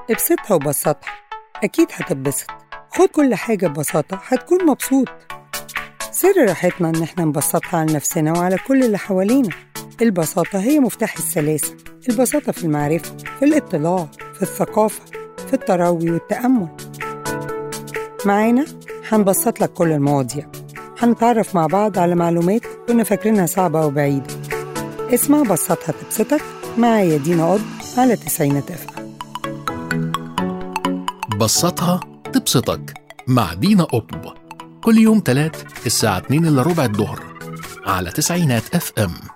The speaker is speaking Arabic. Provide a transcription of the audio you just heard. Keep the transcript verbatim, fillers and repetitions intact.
ابسطها وبسطها، أكيد هتتبسط. خد كل حاجة ببساطة هتكون مبسوط. سر راحتنا إن احنا نبسطها على نفسنا وعلى كل اللي حوالينا. البساطة هي مفتاح السلاسة. البساطة في المعرفة، في الاطلاع، في الثقافة، في التروي والتأمل. معانا هنبسط لك كل المواضيع، هنتعرف مع بعض على معلومات كنا فاكرينها صعبة أو بعيدة. اسمع بسطها تبسطك معايا دينا قض على تسعينات اف ام. بسطها تبسطك مع دينا قطب، كل يوم تلات الساعة اتنين إلا ربع الظهر على تسعينات اف ام.